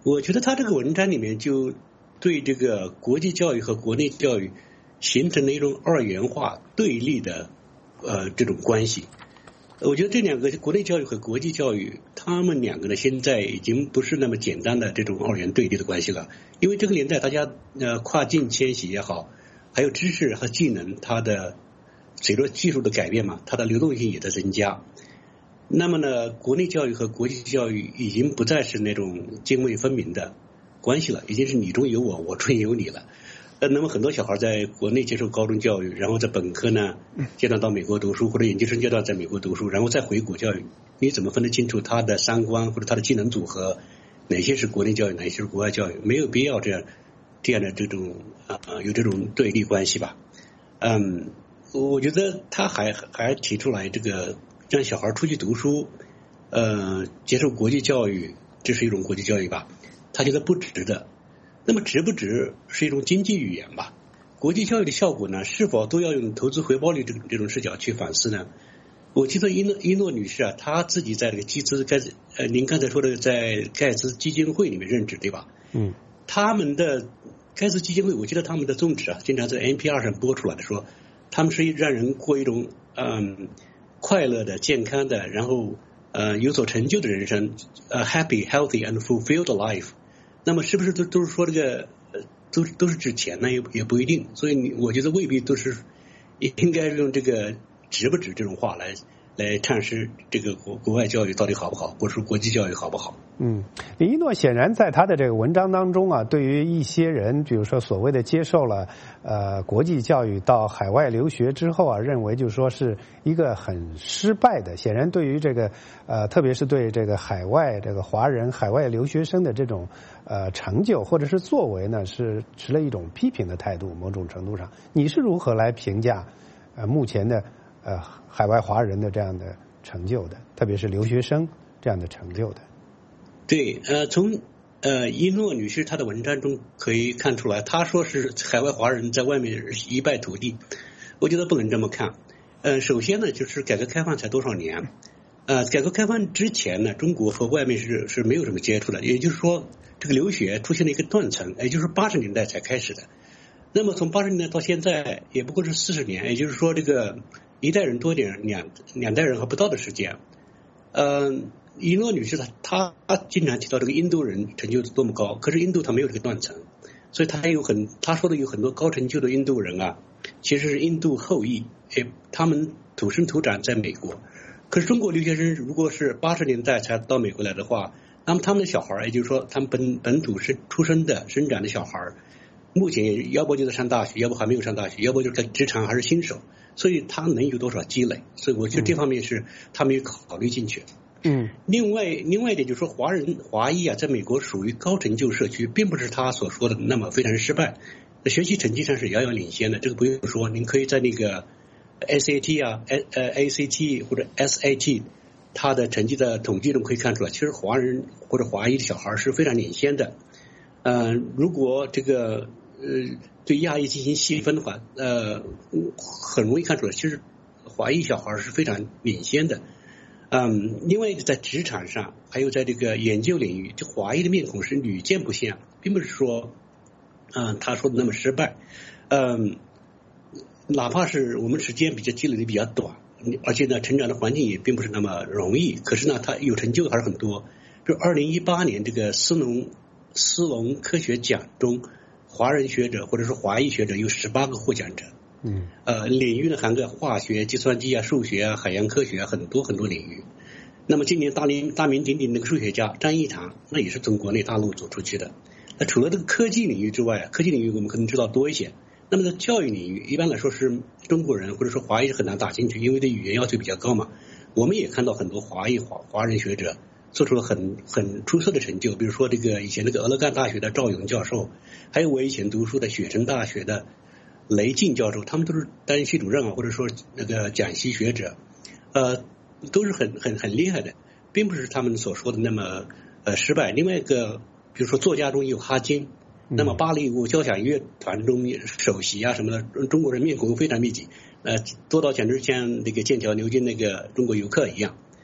我觉得他这个文章里面就对这个国际教育和国内教育形成了一种二元化对立的呃这种关系。我觉得这两个国内教育和国际教育，他们两个呢现在已经不是那么简单的这种二元对立的关系了，因为这个年代大家呃跨境迁徙也好，还有知识和技能，它的随着技术的改变嘛，它的流动性也在增加。那么呢，国内教育和国际教育已经不再是那种泾渭分明的关系了，已经是你中有我，我中有你了。呃，那么很多小孩在国内接受高中教育，然后在本科呢阶段到美国读书，或者研究生阶段在美国读书，然后再回国教育，你怎么分得清楚他的三观或者他的技能组合，哪些是国内教育，哪些是国外教育？没有必要这样这样的这种啊、呃、有这种对立关系吧？嗯，我觉得他还还提出来这个让小孩出去读书，呃，接受国际教育，这是一种国际教育吧？他觉得不值得。那么值不值是一种经济语言吧？国际教育的效果呢，是否都要用投资回报率这种这种视角去反思呢？我记得伊诺伊诺女士啊，她自己在这个基资盖呃，您刚才说的在盖茨基金会里面任职对吧？ 嗯， 他们的盖茨基金会，我记得他们的宗旨啊，经常在 N P R 上播出来的说，他们是让人过一种嗯快乐的、健康的，然后呃有所成就的人生，呃 happy, healthy and fulfilled life。那么是不是都都是说这个呃都都是指钱呢？也也不一定，所以你我觉得未必都是应该用这个值不值这种话来来阐释这个国国外教育到底好不好，或者说国际教育好不好。 嗯，李一诺显然在他的这个文章当中啊，对于一些人，比如说所谓的接受了呃国际教育到海外留学之后啊，认为就是说是一个很失败的。显然对于这个呃，特别是对这个海外这个华人海外留学生的这种呃成就或者是作为呢，是持了一种批评的态度。某种程度上，你是如何来评价呃目前的呃海外华人的这样的成就的，特别是留学生这样的成就的？ 对，呃，从呃伊诺女士她的文章中可以看出来，她说是海外华人在外面一败涂地，我觉得不能这么看。呃，首先呢，就是改革开放才多少年，呃，改革开放之前呢，中国和外面是是没有什么接触的，也就是说，这个留学出现了一个断层，也就是八十年代才开始的。那么从八十年代到现在，也不过是四十年，也就是说，这个一代人多一点，两两代人还不到的时间，嗯、呃。伊诺女士她她经常提到这个印度人成就多么高，可是印度它没有这个断层，所以她有很她说的有很多高成就的印度人啊，其实是印度后裔，诶，他们土生土长在美国。可是中国留学生如果是八十年代才到美国来的话，那么他们的小孩，也就是说他们本本土是出生的生长的小孩，目前要不就在上大学，要不还没有上大学，要不就在职场还是新手，所以他能有多少积累？所以我觉得这方面是他没有考虑进去。 嗯， 另外另外一点就是说，华人华裔啊，在美国属于高成就社区，并不是他所说的那么非常失败，学习成绩上是遥遥领先的，这个不用说，您可以在那个 S A T 啊、呃 A C T 或者 S A T 他的成绩的统计中可以看出来，其实华人或者华裔的小孩是非常领先的。呃，如果这个呃对亚裔进行细分的话，呃，很容易看出来，其实华裔小孩是非常领先的。嗯，另外在职场上，还有在这个研究领域，这华裔的面孔是屡见不鲜，并不是说，嗯，他说的那么失败。嗯，哪怕是我们时间比较积累的比较短，而且呢，成长的环境也并不是那么容易，可是呢，他有成就还是很多。就二零一八年这个斯隆斯隆科学奖中，华人学者或者是华裔学者有十八个获奖者。 嗯， 呃，领域呢涵盖化学、计算机啊、数学啊、海洋科学啊，很多很多领域。那么今年大名大名鼎鼎那个数学家张一堂，那也是从国内大陆走出去的。那除了这个科技领域之外，科技领域我们可能知道多一些。那么在教育领域，一般来说是中国人或者说华裔很难打进去，因为对语言要求比较高嘛。我们也看到很多华裔华华人学者做出了很很出色的成就，比如说这个以前那个俄勒冈大学的赵勇教授，还有我以前读书的雪城大学的雷静教授，他们都是担任系主任啊，或者说那个讲席学者，呃，都是很很很厉害的，并不是他们所说的那么呃失败。另外一个，比如说作家中有哈金，那么芭蕾舞交响乐团中首席啊什么的，中国人面孔非常密集，呃，多到简直像那个剑桥、牛津那个中国游客一样。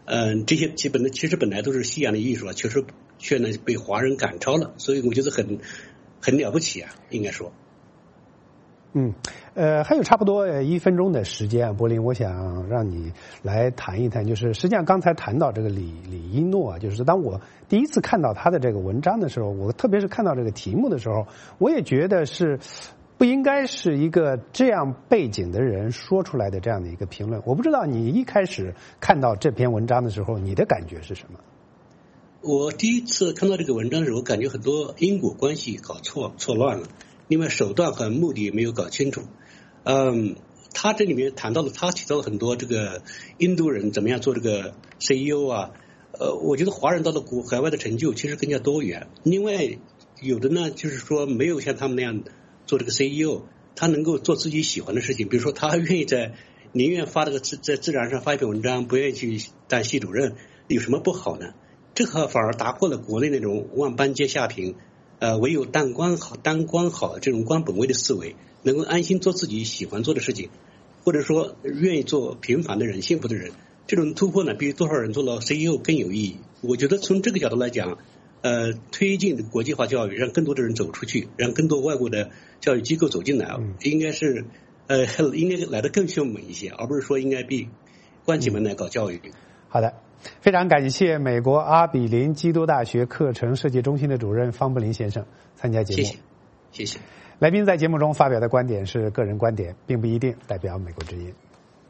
嗯、呃，这些基本的其实本来都是西洋的艺术啊，确实却呢被华人赶超了，所以我觉得很很了不起啊，应该说。 嗯，呃，还有差不多一分钟的时间，柏林，我想让你来谈一谈，就是实际上刚才谈到这个李李一诺啊，就是当我第一次看到他的这个文章的时候，我特别是看到这个题目的时候，我也觉得是不应该是一个这样背景的人说出来的这样的一个评论。我不知道你一开始看到这篇文章的时候，你的感觉是什么？ 我第一次看到这个文章的时候，我感觉很多因果关系搞错错乱了。另外手段和目的没有搞清楚，嗯，他这里面谈到了，他提到了很多这个印度人怎么样做这个 C E O 啊，呃，我觉得华人到了国海外的成就其实更加多元。另外有的呢，就是说没有像他们那样做这个 C E O， 他能够做自己喜欢的事情，比如说他愿意在宁愿发这个在自然上发一篇文章，不愿意去当系主任，有什么不好呢？这个反而打破了国内那种万般皆下品。呃，唯有当官好，当官好这种官本位的思维，能够安心做自己喜欢做的事情，或者说愿意做平凡的人、幸福的人，这种突破呢，比多少人做了 C E O 更有意义。我觉得从这个角度来讲，呃，推进国际化教育，让更多的人走出去，让更多外国的教育机构走进来，嗯、应该是呃，应该来得更凶猛一些，而不是说应该闭关起门来搞教育。嗯、 好的。非常感谢美国阿比林基督大学课程设计中心的主任方布林先生参加节目。 谢谢，谢谢。 来宾在节目中发表的观点是个人观点，并不一定代表美国之音。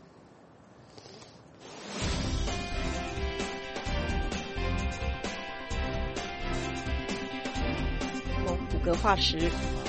骨骼化石。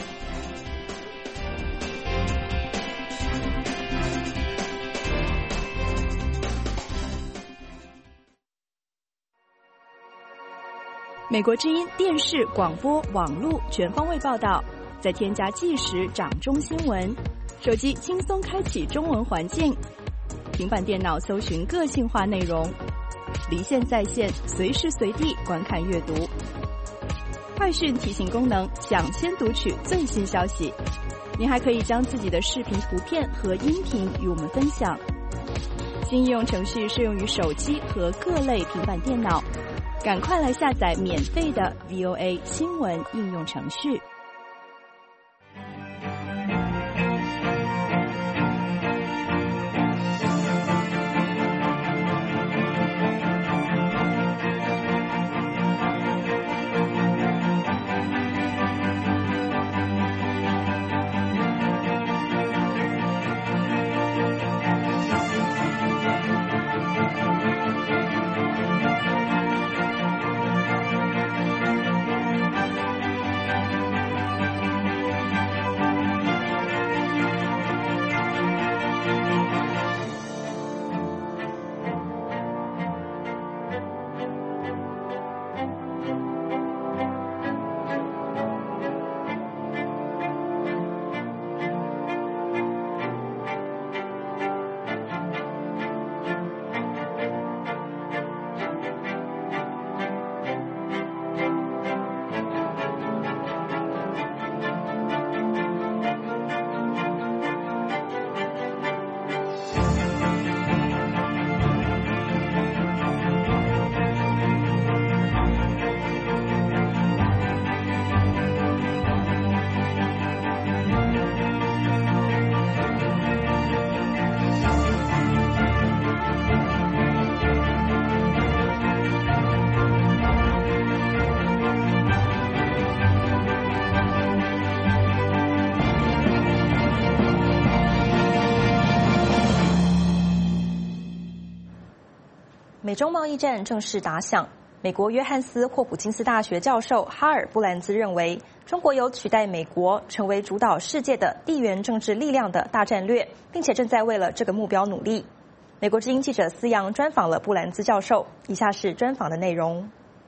美国之音电视、广播、网络全方位报道，再添加即时掌中新闻，手机轻松开启中文环境，平板电脑搜寻个性化内容，离线在线，随时随地观看阅读。快讯提醒功能，抢先读取最新消息。您还可以将自己的视频、图片和音频与我们分享。新应用程序适用于手机和各类平板电脑。赶快来下载免费的 V O A 新闻应用程序。美中贸易战正式打响。美国约翰斯霍普金斯大学教授哈尔布兰兹认为，中国有取代美国成为主导世界的地缘政治力量的大战略，并且正在为了这个目标努力。美国之音记者思阳专访了布兰兹教授，以下是专访的内容。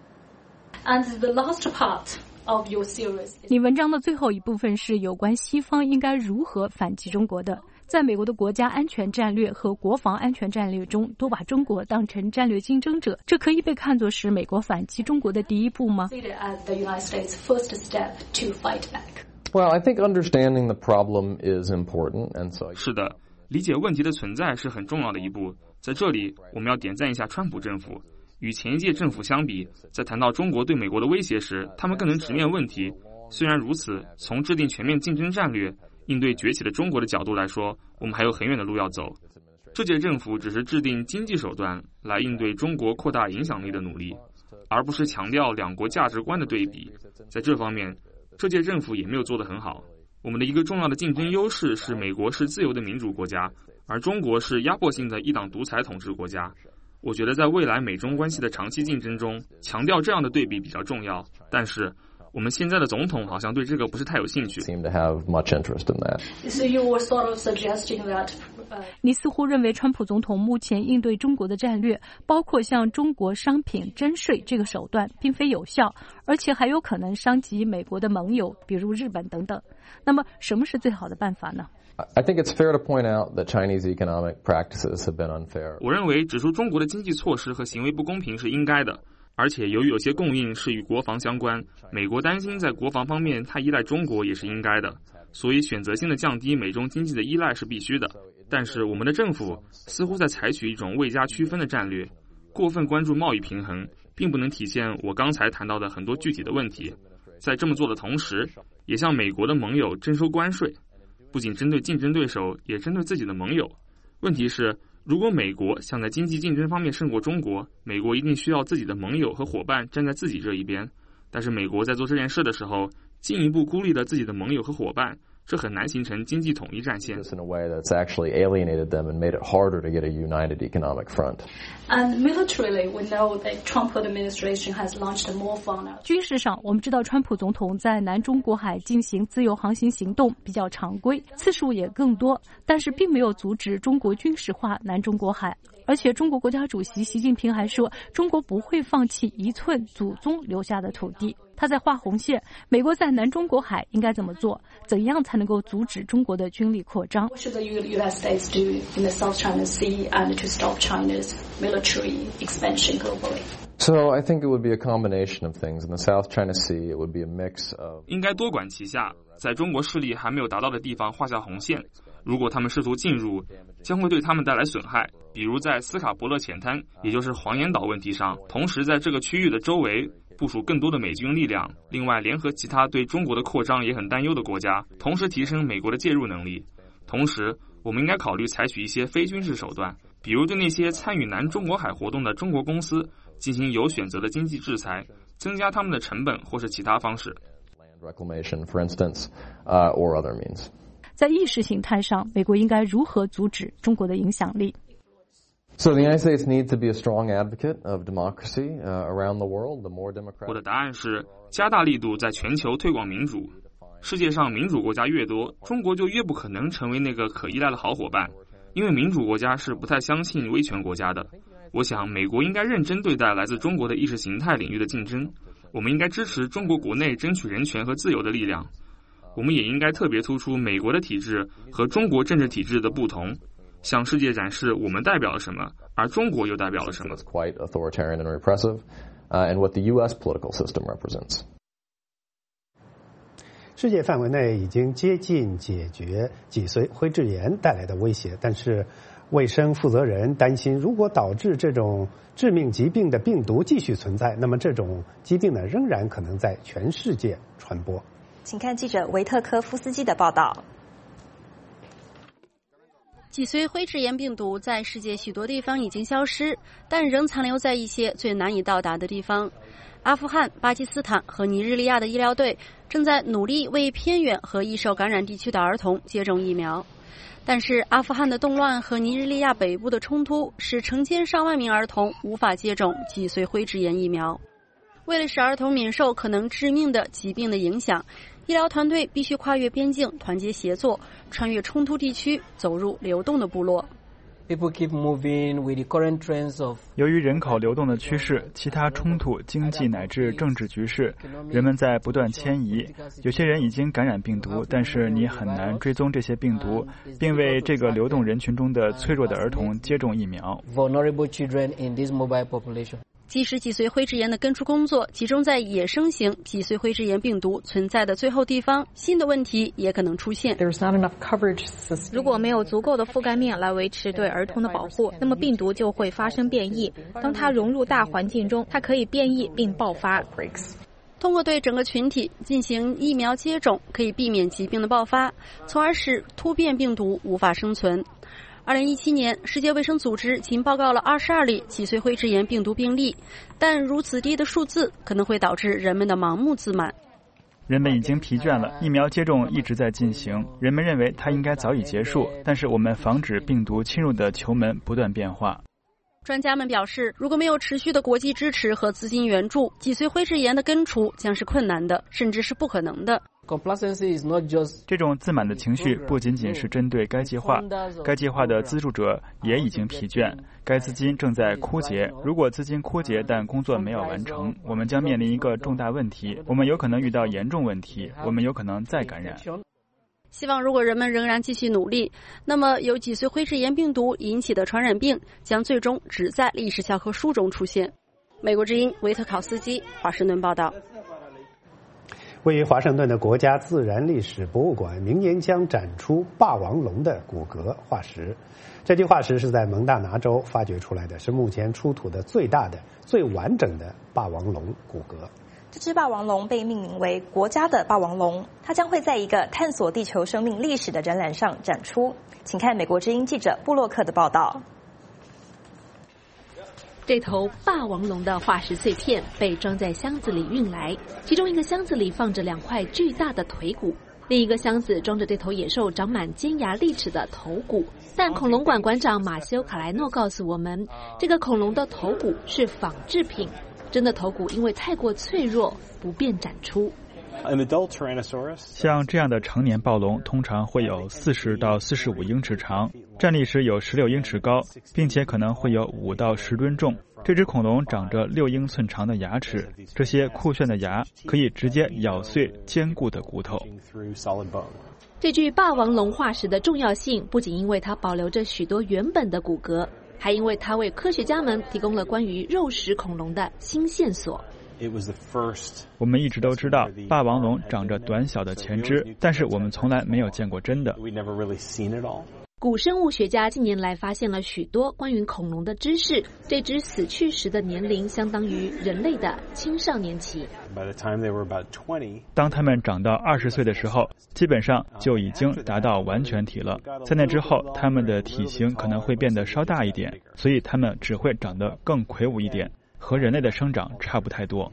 And the last part of your series， 你文章的最后一部分是有关西方应该如何反击中国的。在美国的国家安全战略和国防安全战略中，都把中国当成战略竞争者，这可以被看作是美国反击中国的第一步吗？ Well, I think understanding the problem is important, and so 是的，理解问题的存在是很重要的一步。 在这里，我们要点赞一下川普政府。与前一届政府相比，在谈到中国对美国的威胁时，他们更能直面问题。虽然如此，从制定全面竞争战略、应对崛起的中国的角度来说，我们还有很远的路要走。这届政府只是制定经济手段来应对中国扩大影响力的努力，而不是强调两国价值观的对比。在这方面，这届政府也没有做得很好。我们的一个重要的竞争优势是美国是自由的民主国家，而中国是压迫性的一党独裁统治国家。我觉得在未来美中关系的长期竞争中，强调这样的对比比较重要，但是我们现在的总统好像对这个不是太有兴趣。 你似乎认为川普总统目前应对中国的战略，包括向中国商品征税这个手段并非有效，而且还有可能伤及美国的盟友，比如日本等等。那么什么是最好的办法呢？ I think it's fair to point out that Chinese economic practices have been unfair. 我认为指出中国的经济措施和行为不公平是应该的，而且由于有些供应是与国防相关，美国担心在国防方面太依赖中国也是应该的，所以选择性的降低美中经济的依赖是必须的。但是我们的政府似乎在采取一种未加区分的战略，过分关注贸易平衡，并不能体现我刚才谈到的很多具体的问题。在这么做的同时，也向美国的盟友征收关税。不仅针对竞争对手，也针对自己的盟友。问题是，如果美国想在经济竞争方面胜过中国，美国一定需要自己的盟友和伙伴站在自己这一边。但是美国在做这件事的时候，进一步孤立了自己的盟友和伙伴，这很难形成经济统一战线。 And militarily, we know that Trump administration has launched more far. 军事上，我们知道川普总统在南中国海进行自由航行行动比较常规，次数也更多，但是并没有阻止中国军事化南中国海。而且中国国家主席习近平还说，中国不会放弃一寸祖宗留下的土地。他在画红线，美国在南中国海应该怎么做？怎样才能够阻止中国的军力扩张？ What should the United States do in the South China Sea and to stop China's military expansion globally? So I think it would be a combination of things. In the South China Sea, it would be a mix of. 应该多管齐下，在中国势力还没有达到的地方画下红线。如果他们试图进入，将会对他们带来损害，比如在斯卡伯勒浅滩，也就是黄岩岛问题上，同时在这个区域的周围部署更多的美军力量，另外联合其他对中国的扩张也很担忧的国家，同时提升美国的介入能力。同时，我们应该考虑采取一些非军事手段，比如对那些参与南中国海活动的中国公司进行有选择的经济制裁，增加他们的成本或是其他方式。 Reclamation, for instance, uh, or other means. 在意识形态上，美国应该如何阻止中国的影响力？ So the United States needs to be a strong advocate of democracy uh, around the world. The more democratic. 我的答案是加大力度在全球推广民主。世界上民主国家越多，中国就越不可能成为那个可依赖的好伙伴，因为民主国家是不太相信威权国家的。我想美国应该认真对待来自中国的意识形态领域的竞争，我们应该支持中国国内争取人权和自由的力量。我们也应该特别突出美国的体制和中国政治体制的不同，向世界展示我们代表了什么，而中国又代表了什么。 It's quite authoritarian and repressive, uh, and what the U S political system represents. 世界范围内已经接近解决脊髓灰质炎带来的威胁，但是卫生负责人担心，如果导致这种致命疾病的病毒继续存在，那么这种疾病呢仍然可能在全世界传播。 请看记者维特科夫斯基的报道。 脊髓灰质炎病毒在世界许多地方已经消失，但仍残留在一些最难以到达的地方。阿富汗、巴基斯坦和尼日利亚的医疗队正在努力为偏远和易受感染地区的儿童接种疫苗。但是阿富汗的动乱和尼日利亚北部的冲突使成千上万名儿童无法接种脊髓灰质炎疫苗。为了使儿童免受可能致命的疾病的影响，医疗团队必须跨越边境，团结协作，穿越冲突地区，走入流动的部落。 由于人口流动的趋势，其他冲突、经济乃至政治局势，人们在不断迁移。有些人已经感染病毒，但是你很难追踪这些病毒，并为这个流动人群中的脆弱的儿童接种疫苗。 即使脊髓灰质炎的根除工作集中在野生型脊髓灰质炎病毒存在的最后地方，新的问题也可能出现。 如果没有足够的覆盖面来维持对儿童的保护，那么病毒就会发生变异。当它融入大环境中，它可以变异并爆发。 通过对整个群体进行疫苗接种，可以避免疾病的爆发，从而使突变病毒无法生存。二零一七年，世界卫生组织仅报告了二十二例脊髓灰质炎病毒病例，但如此低的数字可能会导致人们的盲目自满。 人们已经疲倦了，疫苗接种一直在进行，人们认为它应该早已结束，但是我们防止病毒侵入的球门不断变化。 专家们表示，如果没有持续的国际支持和资金援助，脊髓灰质炎的根除将是困难的，甚至是不可能的。 这种自满的情绪不仅仅是针对该计划，该计划的资助者也已经疲倦，该资金正在枯竭。如果资金枯竭但工作没有完成，我们将面临一个重大问题，我们有可能遇到严重问题，我们有可能再感染。 希望如果人们仍然继续努力，那么由脊髓灰质炎病毒引起的传染病将最终只在历史教科书中出现。美国之音维特考斯基华盛顿报道。 位于华盛顿的国家自然历史博物馆明年将展出霸王龙的骨骼化石。这具化石是在蒙大拿州发掘出来的，是目前出土的最大的、最完整的霸王龙骨骼。 这只霸王龙被命名为国家的霸王龙，它将会在一个探索地球生命历史的展览上展出。请看美国之音记者布洛克的报道。 这头霸王龙的化石碎片被装在箱子里运来，其中一个箱子里放着两块巨大的腿骨，另一个箱子装着这头野兽长满尖牙利齿的头骨。但恐龙馆馆长马修卡莱诺告诉我们，这个恐龙的头骨是仿制品，真的头骨因为太过脆弱，不便展出。 像这样的成年暴龙通常会有四十到四十五英尺长，站立时有十六英尺高，并且可能会有五到十吨重。这只恐龙长着六英寸长的牙齿，这些酷炫的牙可以直接咬碎坚固的骨头。 这具霸王龙化石的重要性不仅因为它保留着许多原本的骨骼，还因为它为科学家们提供了关于肉食恐龙的新线索。 我们一直都知道霸王龙长着短小的前肢，但是我们从来没有见过真的。 古生物学家近年来发现了许多关于恐龙的知识，这只死去时的年龄相当于人类的青少年期。 当它们长到二十岁的时候，基本上就已经达到完全体了。在那之后，它们的体型可能会变得稍大一点，所以它们只会长得更魁梧一点，和人类的生长差不太多。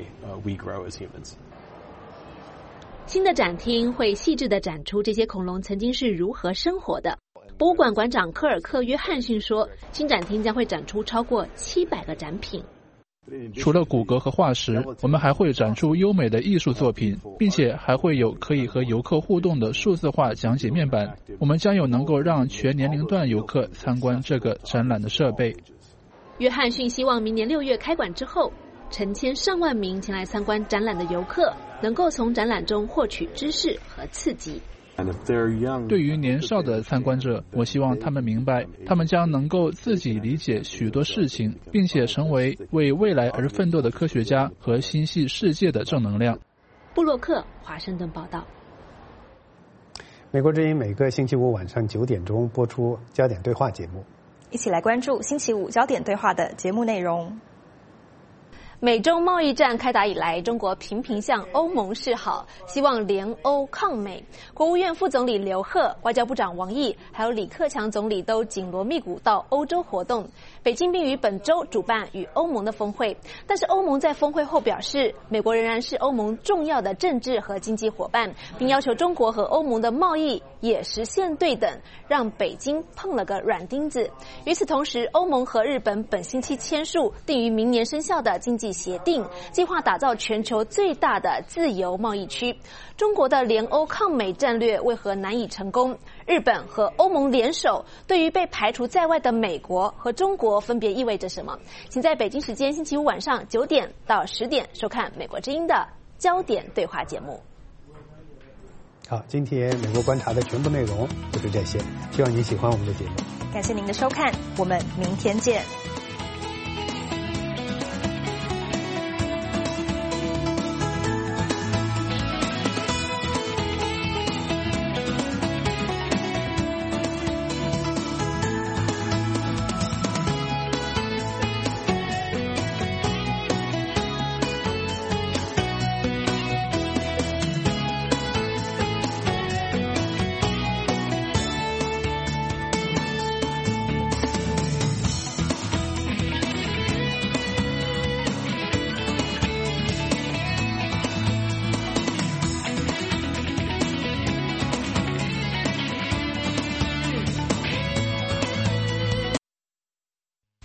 新的展厅会细致地展出这些恐龙曾经是如何生活的。博物馆馆长科尔克·约翰逊说，新展厅将会展出超过七百个展品。 除了骨骼和化石，我们还会展出优美的艺术作品，并且还会有可以和游客互动的数字化讲解面板。我们将有能够让全年龄段游客参观这个展览的设备。 约翰逊希望明年六月开馆之后，成千上万名前来参观展览的游客能够从展览中获取知识和刺激。 对于年少的参观者，我希望他们明白，他们将能够自己理解许多事情，并且成为为未来而奋斗的科学家和心系世界的正能量。 布洛克，华盛顿报道。 美国之音每个星期五晚上九点钟播出焦点对话节目， 一起来关注星期五焦点对话的节目内容。 美中贸易战开打以来，中国频频向欧盟示好，希望联欧抗美。国务院副总理刘鹤、外交部长王毅还有李克强总理都紧锣密鼓到欧洲活动。北京并于本周主办与欧盟的峰会，但是欧盟在峰会后表示，美国仍然是欧盟重要的政治和经济伙伴，并要求中国和欧盟的贸易也实现对等，让北京碰了个软钉子。与此同时，欧盟和日本本星期签署定于明年生效的经济协定，计划打造全球最大的自由贸易区。中国的联欧抗美战略为何难以成功？日本和欧盟联手，对于被排除在外的美国和中国分别意味着什么？请在北京时间星期五晚上九点到十点收看美国之音的焦点对话节目。 好，今天美国观察的全部内容就是这些，希望您喜欢我们的节目。 感谢您的收看，我们明天见。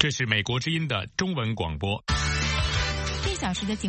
这是美国之音的中文广播。 一小时的节